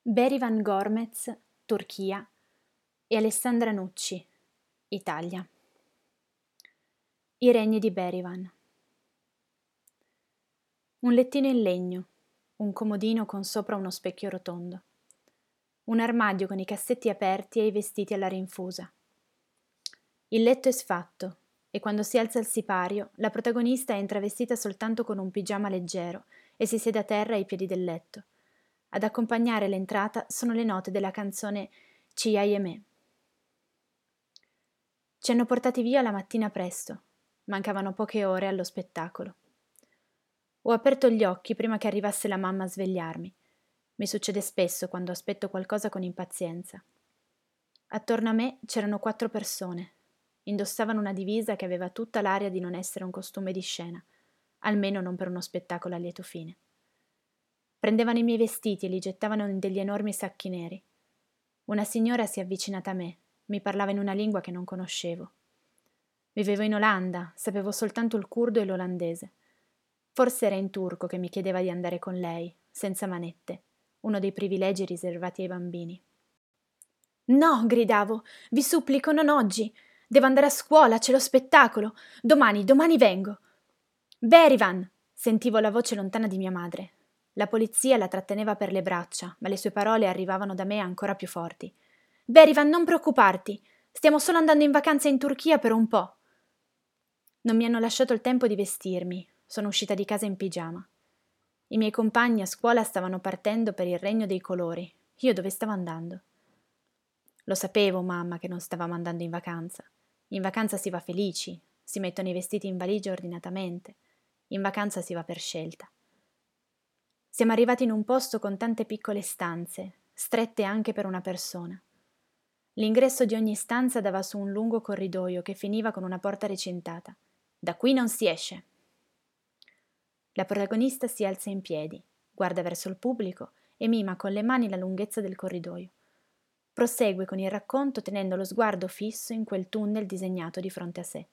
Berivan Gormez, Turchia, e Alessandra Nucci, Italia. I regni di Berivan. Un lettino in legno, un comodino con sopra uno specchio rotondo, un armadio con i cassetti aperti e i vestiti alla rinfusa. Il letto è sfatto e quando si alza il sipario, la protagonista entra vestita soltanto con un pigiama leggero e si siede a terra ai piedi del letto. Ad accompagnare l'entrata sono le note della canzone Ci hai e me. Ci hanno portati via la mattina presto. Mancavano poche ore allo spettacolo. Ho aperto gli occhi prima che arrivasse la mamma a svegliarmi. Mi succede spesso quando aspetto qualcosa con impazienza. Attorno a me c'erano 4 persone. Indossavano una divisa che aveva tutta l'aria di non essere un costume di scena, almeno non per uno spettacolo a lieto fine. Prendevano i miei vestiti e li gettavano in degli enormi sacchi neri. Una signora si è avvicinata a me, mi parlava in una lingua che non conoscevo. Vivevo in Olanda, sapevo soltanto il curdo e l'olandese. Forse era in turco che mi chiedeva di andare con lei, senza manette, uno dei privilegi riservati ai bambini. No, gridavo, vi supplico, non oggi. Devo andare a scuola, c'è lo spettacolo. Domani vengo. Berivan! Sentivo la voce lontana di mia madre. La polizia la tratteneva per le braccia, ma le sue parole arrivavano da me ancora più forti. Berivan, non preoccuparti. Stiamo solo andando in vacanza in Turchia per un po'. Non mi hanno lasciato il tempo di vestirmi. Sono uscita di casa in pigiama. I miei compagni a scuola stavano partendo per il regno dei colori. Io dove stavo andando? Lo sapevo, mamma, che non stavamo andando in vacanza. In vacanza si va felici, si mettono i vestiti in valigia ordinatamente. In vacanza si va per scelta. Siamo arrivati in un posto con tante piccole stanze, strette anche per una persona. L'ingresso di ogni stanza dava su un lungo corridoio che finiva con una porta recintata. Da qui non si esce. La protagonista si alza in piedi, guarda verso il pubblico e mima con le mani la lunghezza del corridoio. Prosegue con il racconto tenendo lo sguardo fisso in quel tunnel disegnato di fronte a sé.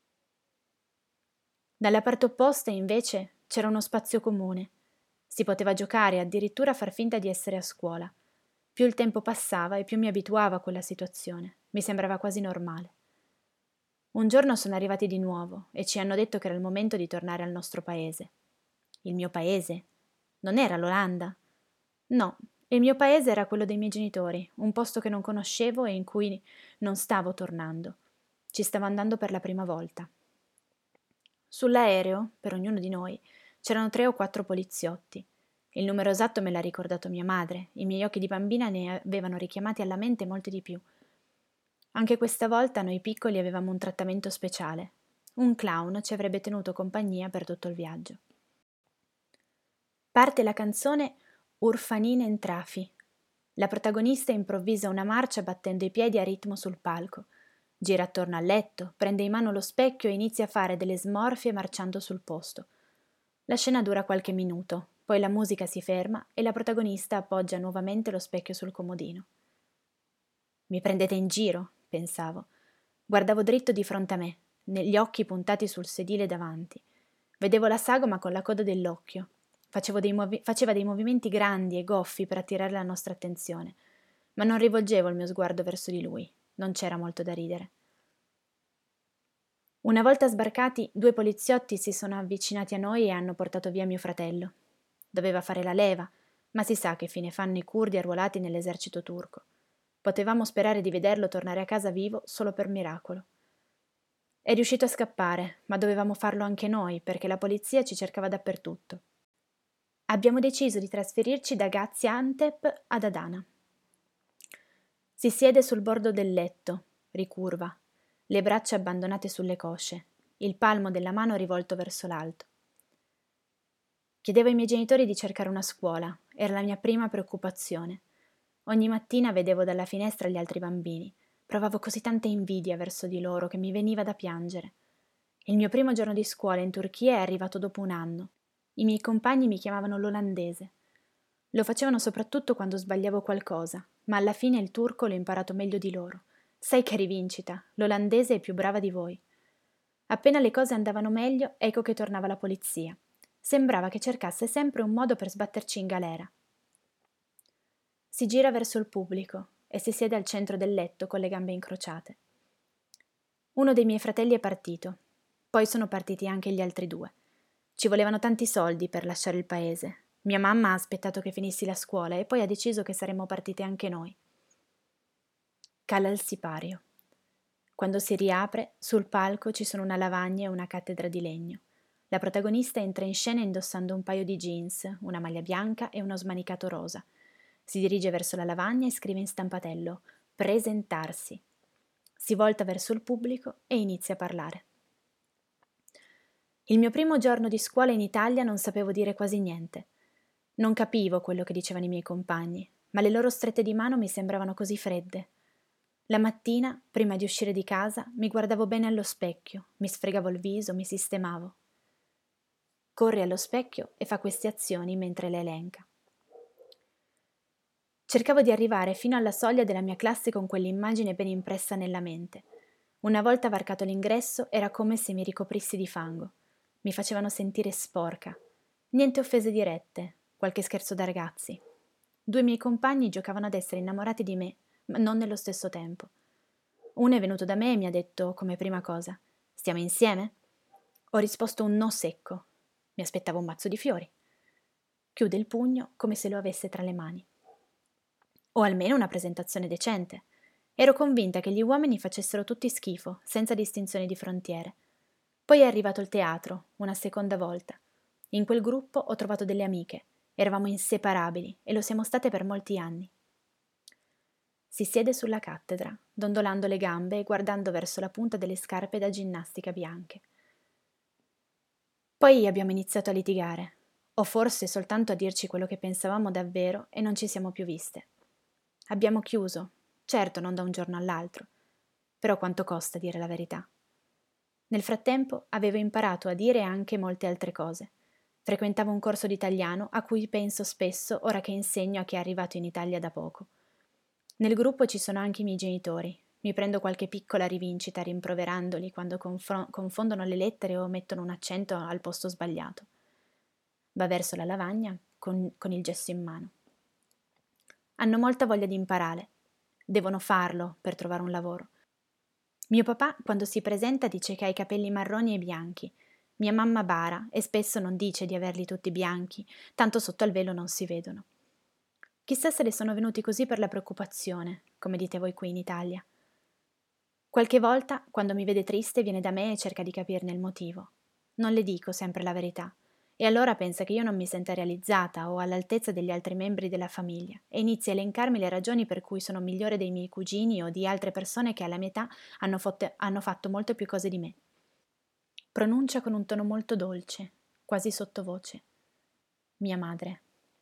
Dalla parte opposta, invece, c'era uno spazio comune. Si poteva giocare e addirittura far finta di essere a scuola. Più il tempo passava e più mi abituavo a quella situazione. Mi sembrava quasi normale. Un giorno sono arrivati di nuovo e ci hanno detto che era il momento di tornare al nostro paese. Il mio paese? Non era l'Olanda? No, il mio paese era quello dei miei genitori, un posto che non conoscevo e in cui non stavo tornando. Ci stavo andando per la prima volta. Sull'aereo, per ognuno di noi, c'erano 3 o 4 poliziotti. Il numero esatto me l'ha ricordato mia madre, i miei occhi di bambina ne avevano richiamati alla mente molti di più. Anche questa volta noi piccoli avevamo un trattamento speciale. Un clown ci avrebbe tenuto compagnia per tutto il viaggio. Parte la canzone Urfanine Entrafi. La protagonista improvvisa una marcia battendo i piedi a ritmo sul palco. Gira attorno al letto, prende in mano lo specchio e inizia a fare delle smorfie marciando sul posto. La scena dura qualche minuto, poi la musica si ferma e la protagonista appoggia nuovamente lo specchio sul comodino. Mi prendete in giro, pensavo. Guardavo dritto di fronte a me, negli occhi puntati sul sedile davanti. Vedevo la sagoma con la coda dell'occhio. Faceva dei movimenti grandi e goffi per attirare la nostra attenzione, ma non rivolgevo il mio sguardo verso di lui. Non c'era molto da ridere. Una volta sbarcati, 2 poliziotti si sono avvicinati a noi e hanno portato via mio fratello. Doveva fare la leva, ma si sa che fine fanno i curdi arruolati nell'esercito turco. Potevamo sperare di vederlo tornare a casa vivo solo per miracolo. È riuscito a scappare, ma dovevamo farlo anche noi, perché la polizia ci cercava dappertutto. Abbiamo deciso di trasferirci da Gaziantep ad Adana. Si siede sul bordo del letto, ricurva, le braccia abbandonate sulle cosce, il palmo della mano rivolto verso l'alto. Chiedevo ai miei genitori di cercare una scuola, era la mia prima preoccupazione. Ogni mattina vedevo dalla finestra gli altri bambini. Provavo così tanta invidia verso di loro che mi veniva da piangere. Il mio primo giorno di scuola in Turchia è arrivato dopo un anno. I miei compagni mi chiamavano l'olandese. Lo facevano soprattutto quando sbagliavo qualcosa, ma alla fine il turco l'ho imparato meglio di loro. Sai che rivincita, l'olandese è più brava di voi. Appena le cose andavano meglio, ecco che tornava la polizia. Sembrava che cercasse sempre un modo per sbatterci in galera. Si gira verso il pubblico e si siede al centro del letto con le gambe incrociate. Uno dei miei fratelli è partito, poi sono partiti anche gli altri due. Ci volevano tanti soldi per lasciare il paese. Mia mamma ha aspettato che finissi la scuola e poi ha deciso che saremmo partite anche noi. Cala il sipario. Quando si riapre, sul palco ci sono una lavagna e una cattedra di legno. La protagonista entra in scena indossando un paio di jeans, una maglia bianca e uno smanicato rosa. Si dirige verso la lavagna e scrive in stampatello «Presentarsi». Si volta verso il pubblico e inizia a parlare. Il mio primo giorno di scuola in Italia non sapevo dire quasi niente. Non capivo quello che dicevano i miei compagni, ma le loro strette di mano mi sembravano così fredde. La mattina, prima di uscire di casa, mi guardavo bene allo specchio, mi sfregavo il viso, mi sistemavo. Corre allo specchio e fa queste azioni mentre le elenca. Cercavo di arrivare fino alla soglia della mia classe con quell'immagine ben impressa nella mente. Una volta varcato l'ingresso era come se mi ricoprissi di fango. Mi facevano sentire sporca. Niente offese dirette, qualche scherzo da ragazzi. Due miei compagni giocavano ad essere innamorati di me, ma non nello stesso tempo. Uno è venuto da me e mi ha detto, come prima cosa, «Stiamo insieme?» Ho risposto un no secco. Mi aspettavo un mazzo di fiori. Chiude il pugno come se lo avesse tra le mani. O almeno una presentazione decente. Ero convinta che gli uomini facessero tutti schifo, senza distinzione di frontiere. Poi è arrivato il teatro, una seconda volta. In quel gruppo ho trovato delle amiche. Eravamo inseparabili e lo siamo state per molti anni. Si siede sulla cattedra, dondolando le gambe e guardando verso la punta delle scarpe da ginnastica bianche. Poi abbiamo iniziato a litigare, o forse soltanto a dirci quello che pensavamo davvero e non ci siamo più viste. Abbiamo chiuso, certo non da un giorno all'altro, però quanto costa dire la verità? Nel frattempo avevo imparato a dire anche molte altre cose. Frequentavo un corso di italiano a cui penso spesso ora che insegno a chi è arrivato in Italia da poco. Nel gruppo ci sono anche i miei genitori. Mi prendo qualche piccola rivincita rimproverandoli quando confondono le lettere o mettono un accento al posto sbagliato. Va verso la lavagna con il gesso in mano. Hanno molta voglia di imparare. Devono farlo per trovare un lavoro. Mio papà, quando si presenta, dice che ha i capelli marroni e bianchi. Mia mamma bara e spesso non dice di averli tutti bianchi, tanto sotto al velo non si vedono. Chissà se le sono venuti così per la preoccupazione, come dite voi qui in Italia. Qualche volta, quando mi vede triste, viene da me e cerca di capirne il motivo. Non le dico sempre la verità. E allora pensa che io non mi senta realizzata o all'altezza degli altri membri della famiglia e inizia a elencarmi le ragioni per cui sono migliore dei miei cugini o di altre persone che alla mia età hanno fatto molto più cose di me. Pronuncia con un tono molto dolce, quasi sottovoce. Mia madre.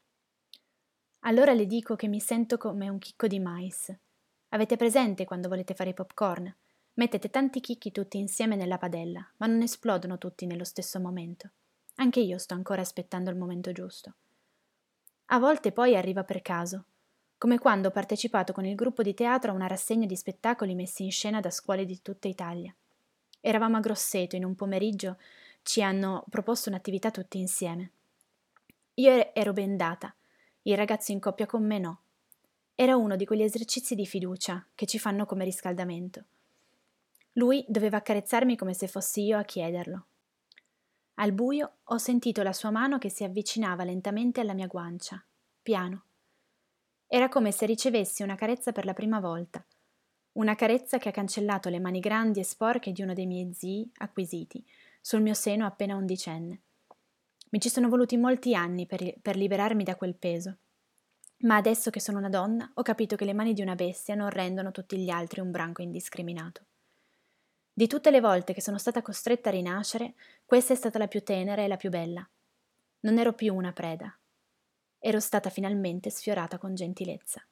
Allora le dico che mi sento come un chicco di mais. Avete presente quando volete fare i popcorn? Mettete tanti chicchi tutti insieme nella padella, ma non esplodono tutti nello stesso momento. Anche io sto ancora aspettando il momento giusto. A volte poi arriva per caso, come quando ho partecipato con il gruppo di teatro a una rassegna di spettacoli messi in scena da scuole di tutta Italia. Eravamo a Grosseto, in un pomeriggio ci hanno proposto un'attività tutti insieme. Io ero bendata, il ragazzo in coppia con me no. Era uno di quegli esercizi di fiducia che ci fanno come riscaldamento. Lui doveva accarezzarmi come se fossi io a chiederlo. Al buio ho sentito la sua mano che si avvicinava lentamente alla mia guancia, piano. Era come se ricevessi una carezza per la prima volta, una carezza che ha cancellato le mani grandi e sporche di uno dei miei zii acquisiti sul mio seno appena undicenne. Mi ci sono voluti molti anni per liberarmi da quel peso, ma adesso che sono una donna ho capito che le mani di una bestia non rendono tutti gli altri un branco indiscriminato. Di tutte le volte che sono stata costretta a rinascere, questa è stata la più tenera e la più bella. Non ero più una preda. Ero stata finalmente sfiorata con gentilezza.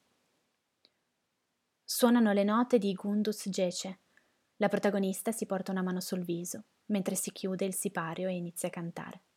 Suonano le note di Gunduz Gece. La protagonista si porta una mano sul viso, mentre si chiude il sipario e inizia a cantare.